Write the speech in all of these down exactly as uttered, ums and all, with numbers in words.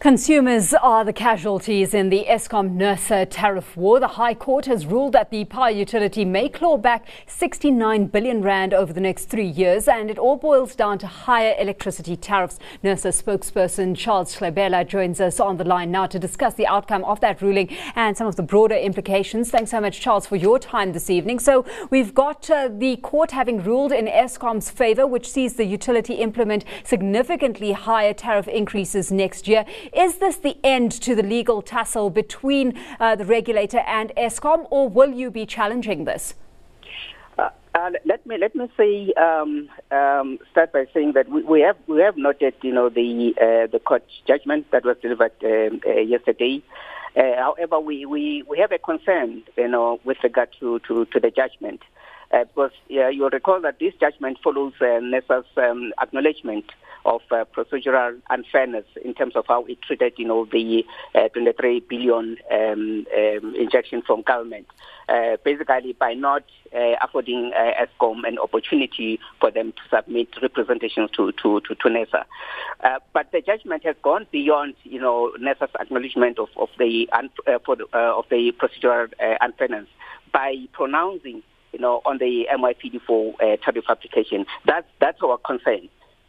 Consumers are the casualties in the Eskom-NERSA tariff war. The High Court has ruled that the power utility may claw back sixty-nine billion rand over the next three years, and it all boils down to higher electricity tariffs. NERSA spokesperson Charles Hlebela joins us on the line now to discuss the outcome of that ruling and some of the broader implications. Thanks so much, Charles, for your time this evening. So we've got uh, the court having ruled in Eskom's favour, which sees the utility implement significantly higher tariff increases next year. Is this the end to the legal tussle between uh, the regulator and Eskom, or will you be challenging this? Uh, uh, let me let me say um, um, start by saying that we, we have we have noted, you know, the uh, the court judgment that was delivered um, uh, yesterday. Uh, however, we, we, we have a concern, you know, with regard to, to, to the judgment, uh, because uh, you'll recall that this judgment follows uh, NERSA's um, acknowledgement of uh, procedural unfairness in terms of how it treated, you know, the uh, twenty-three billion um, um, injection from government, uh, basically by not uh, affording uh, Eskom an opportunity for them to submit representations to to to, to NERSA. Uh, but the judgment has gone beyond, you know, NERSA's acknowledgement of of the un- uh, for the, uh, of the procedural uh, unfairness by pronouncing, you know, on the M Y P D four uh, tariff application. That's that's our concern.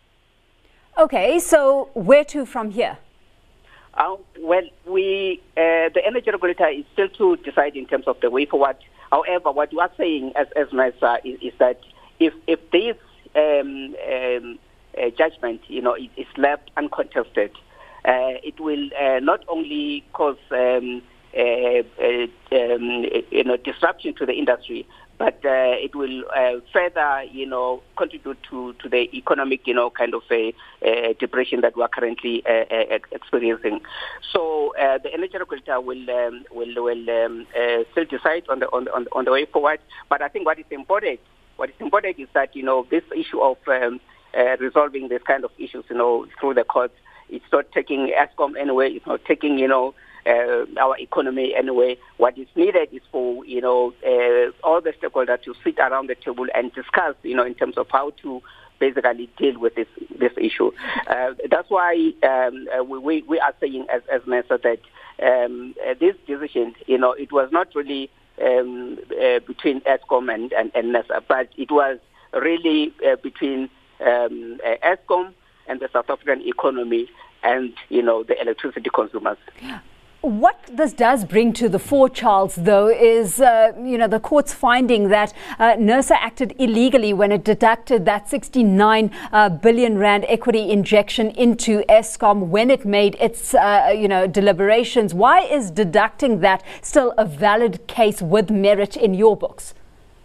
Okay, so where to from here? Uh, well, we uh, the energy regulator is still to decide in terms of the way forward. However, what you are saying as as NERSA is, is that if if this um, um, uh, judgment, you know, is, is left uncontested, uh, it will uh, not only cause um, uh, uh, um, you know disruption to the industry, but uh, it will uh, further, you know, contribute to, to the economic, you know, kind of a, a depression that we are currently uh, uh, experiencing. So uh, the energy regulator will um, will will um, uh, still decide on the on the on the way forward. But I think what is important, what is important is that, you know, this issue of um, uh, resolving this kind of issues, you know, through the courts, it's not taking Eskom anywhere. It's not taking, you know, Uh, our economy anyway. What is needed is for, you know, uh, all the stakeholders to sit around the table and discuss, you know, in terms of how to basically deal with this this issue. Uh, that's why um, uh, we we are saying as as NERSA that um, uh, this decision, you know, it was not really um, uh, between Eskom and, and, and NERSA, but it was really uh, between um, uh, Eskom and the South African economy and, you know, the electricity consumers. What this does bring to the fore, Charles, though, is, uh, you know, the court's finding that uh, NERSA acted illegally when it deducted that sixty-nine uh, billion rand equity injection into Eskom when it made its, uh, you know, deliberations. Why is deducting that still a valid case with merit in your books?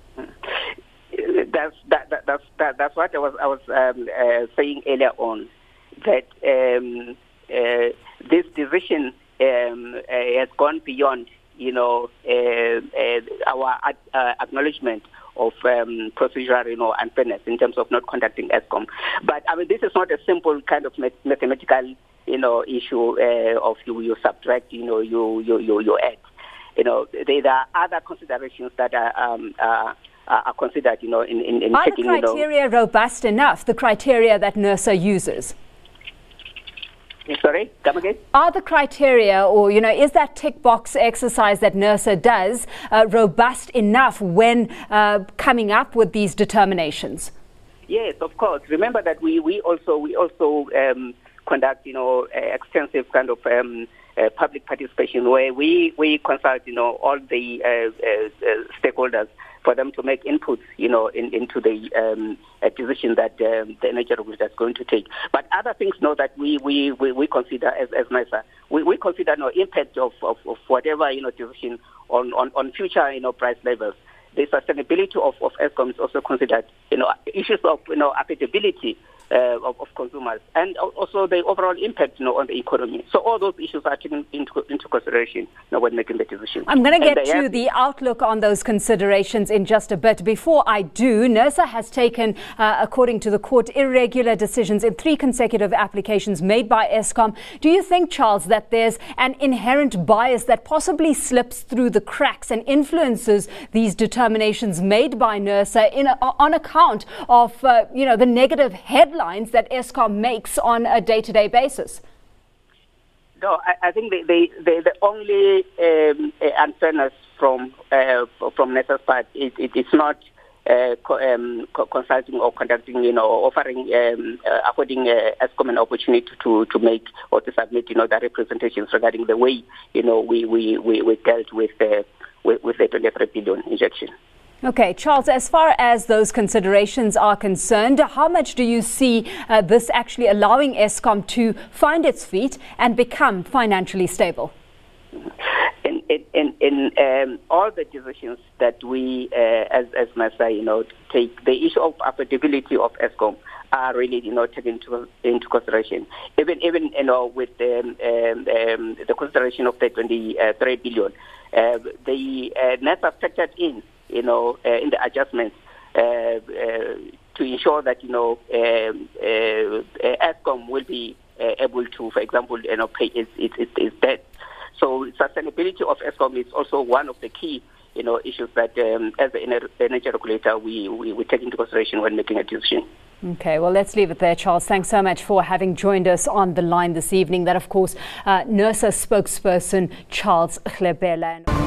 That's that, that, that's that, that's what I was I was um, uh, saying earlier on, that um, uh, this decision Um, uh, has gone beyond, you know, uh, uh, our uh, acknowledgement of um, procedural, you know, unfairness in terms of not conducting Eskom. But I mean, this is not a simple kind of mathematical, you know, issue uh, of you, you subtract, you know, you you you, you add. You know, there are other considerations that are um, uh, are considered, you know, in in, in are taking, the criteria you know, robust enough? The criteria that NERSA uses. Sorry, come again? Are the criteria, or, you know, is that tick box exercise that NERSA does uh, robust enough when uh, coming up with these determinations? Yes, of course. Remember that we, we also we also um, conduct, you know, extensive kind of um, uh, public participation where we, we consult, you know, all the uh, uh, stakeholders for them to make inputs, you know, in, into the um, decision that um, the energy regulator is going to take. But other things, know that we we, we, we consider as, as NERSA, we, we consider no impact of, of, of whatever, you know, decision on, on, on future, you know, price levels. The sustainability of, of Eskom is also considered, you know, issues of, you know, affordability uh, of, of consumers, and also the overall impact, you know, on the economy. So all those issues are taken into, into consideration, you know, when making the decision. I'm going to get to the outlook on those considerations in just a bit. Before I do, NERSA has taken, uh, according to the court, irregular decisions in three consecutive applications made by Eskom. Do you think, Charles, that there's an inherent bias that possibly slips through the cracks and influences these determinations made by NERSA in a, on account of, uh, you know, the negative headlines that Eskom makes on a day-to-day basis? No, I, I think the the, the, the only um, unfairness from uh, from NERSA's part it, it, it's not uh, co- um, co- consulting or conducting, you know, offering, um, uh, affording uh, Eskom an opportunity to, to make or to submit, you know, the representations regarding the way, you know, we we, we, we dealt with, uh, with with the twenty-three billion injection. Okay, Charles, as far as those considerations are concerned, how much do you see uh, this actually allowing Eskom to find its feet and become financially stable? In in in, in um, all the decisions that we, uh, as as NERSA, you know, take, the issue of affordability of Eskom are really, you know, taken into into consideration. Even even you know with um, um, um, the consideration of the twenty-three billion, uh, the uh, NERSA factored in, you know, uh, in the adjustments uh, uh, to ensure that, you know, um, uh, Eskom will be uh, able to, for example, you know, pay its its, its, its debt. So sustainability of Eskom is also one of the key, you know, issues that um, as the energy regulator we, we, we take into consideration when making a decision. Okay, well, let's leave it there, Charles. Thanks so much for having joined us on the line this evening. That, of course, uh, NERSA spokesperson Charles Hlebela.